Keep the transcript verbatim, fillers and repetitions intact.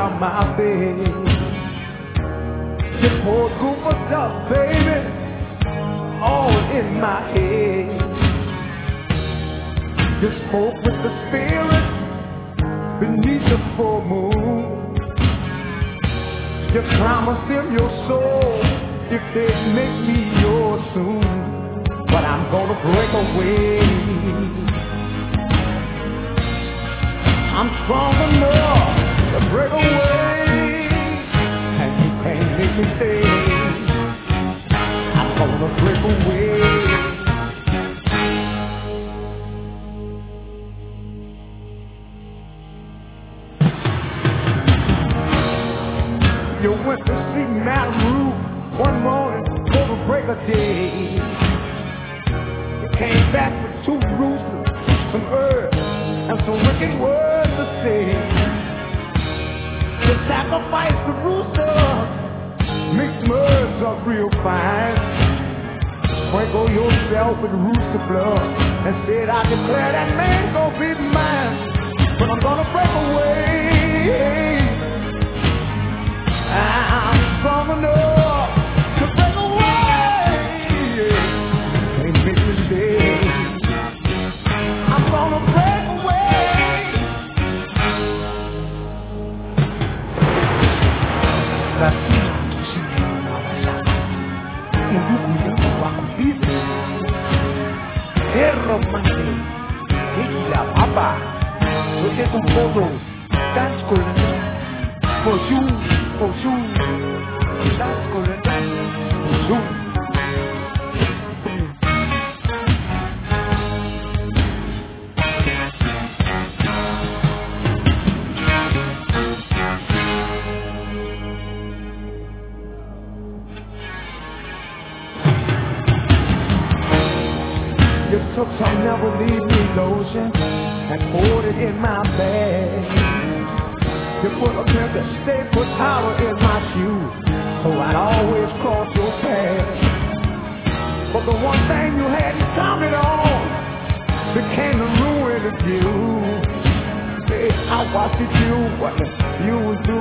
around my bed. This whole group of stuff, baby, all in my head. Just smoke with the spirit beneath the full moon. Just promise them your soul if they make me yours soon. But I'm gonna break away. I'm strong enough to break away, and you can't make me stay. I'm gonna break away. You went to see Madame Ruth one morning for the break of day. You came back with two roosters, some herbs, and some wicked words to say. You sacrificed the rooster, mixed some herbs up real fine, sprinkle yourself with rooster blood, and said, I declare that man gonna be mine, but I'm gonna break away. I'm strong enough to break away. Can't make me stay. I'm gonna break away. La fille qui un documento va a cumplir. Es romántico. Y la papa. Yo te compongo. Dance con for you. For you, that's good. For you. You took some Never Leave Me lotion and poured it in my bag. You put a pair of stay put powder in my shoe, so I'd always cross your path. But the one thing you hadn't counted on became the ruin of you. Hey, I watched you, what you was doing.